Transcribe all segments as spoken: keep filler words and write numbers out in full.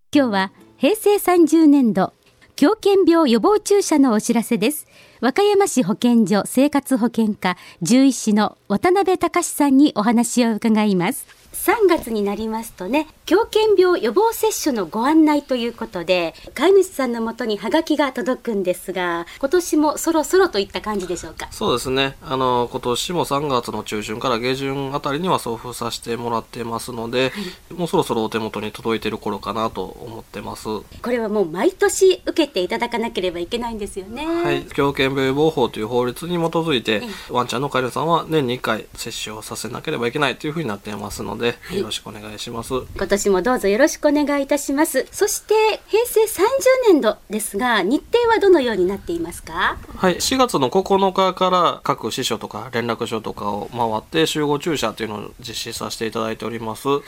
今日はへいせいさんじゅうねんど狂犬病予防注射のお知らせです。和歌山市保健所生活保健課獣医師の渡辺隆さんにお話を伺います。さんがつになりますとね、狂犬病予防接種のご案内ということで飼い主さんのもとにハガキが届くんですが、今年もそろそろといった感じでしょうか。 そうですね、あの今年もさんがつの中旬から下旬あたりには送付させてもらってますので、はい、もうそろそろお手元に届いている頃かなと思ってます。これはもう毎年受けていただかなければいけないんですよね。 はい、狂犬病予防法という法律に基づいて、ワンちゃんの飼い主さんは年にいっかい接種をさせなければいけないというふうになっていますので、はい、よろしくお願いします。 今年もどうぞよろしくお願いいたします。そしてへいせいさんじゅうねんどですが、日程はどのようになっていますか。 はい、しがつのここのかから各支所とか連絡所とかを回って集合注射というのを実施させていただいております、はい、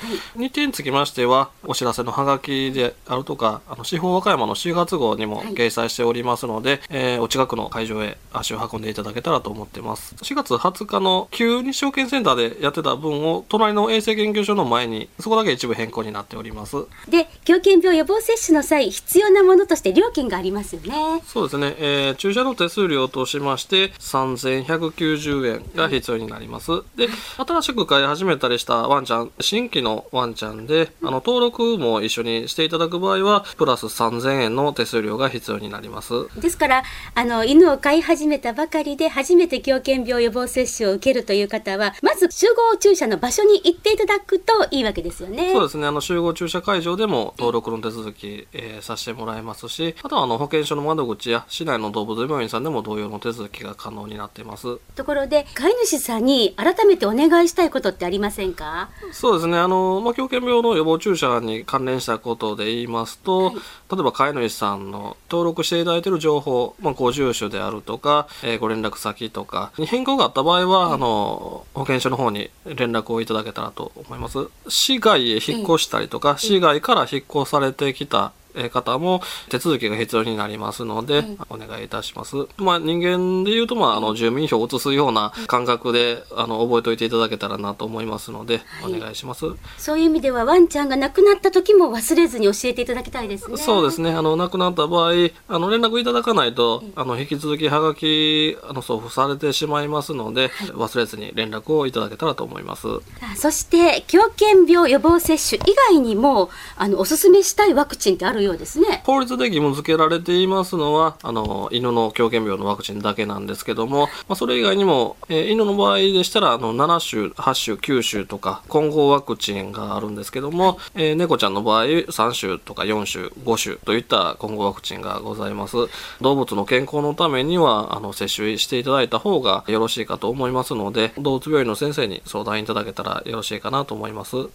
日程につきましてはお知らせのハガキであるとか、あの司法和歌山のしがつ号にも掲載しておりますので、はい、えー、お近くの会場へ足を運んでいただけたらと思ってます。しがつはつかの旧日証券センターでやってた分を隣の衛生研究所の前にそこだけ一部変更になっております。 で、狂犬病予防接種の際必要なものとして料金がありますよね。 そうですね、えー、注射の手数料としましてさんぜんひゃくきゅうじゅうえんが必要になります。で、新しく飼い始めたりしたワンちゃん、新規のワンちゃんであの登録も一緒にしていただく場合はプラスさんぜんえんの手数料が必要になります。 ですからあの犬を飼い始めたばかりで初めて狂犬病予防接種を受けるという方はまず集合注射の場所に行っていただくといいわけですよね。 そうですね、あの集合注射会場でも登録の手続き、えー、させてもらえますし、あとはあの保健所の窓口や市内の動物病院さんでも同様の手続きが可能になっています。 ところで飼い主さんに改めてお願いしたいことってありませんか。 そうですね、あの、まあ、狂犬病の予防注射に関連したことで言いますと、はい、例えば飼い主さんの登録していただいている情報、まあ、ご住所であるとか、えー、ご連絡先とかに変更があった場合は、はい、あの保健所の方に連絡をいただけたらと思います。市外へ引っ越したりとか、市外から引っ越されてきた方も手続きが必要になりますので、うん、お願いいたします。まあ、人間でいうと、まあ、あの住民票を移すような感覚であの覚えておいていただけたらなと思いますので、はい、お願いします。 そういう意味ではワンちゃんが亡くなった時も忘れずに教えていただきたいですね。 そうですね、あの亡くなった場合あの連絡いただかないと、うん、あの引き続きハガキあの送付されてしまいますので、はい、忘れずに連絡をいただけたらと思います。 そして狂犬病予防接種以外にもあのおすすめしたいワクチンってあるようですね。 法律で義務付けられていますのはあの犬の狂犬病のワクチンだけなんですけども、まあ、それ以外にも、えー、犬の場合でしたらあのななしゅうはっしゅうきゅうしゅうとか混合ワクチンがあるんですけども、はい、えー、猫ちゃんの場合さんしゅうとかよんしゅうごしゅうといった混合ワクチンがございます。動物の健康のためにはあの接種していただいた方がよろしいかと思いますので、動物病院の先生に相談いただけたらよろしいかなと思います。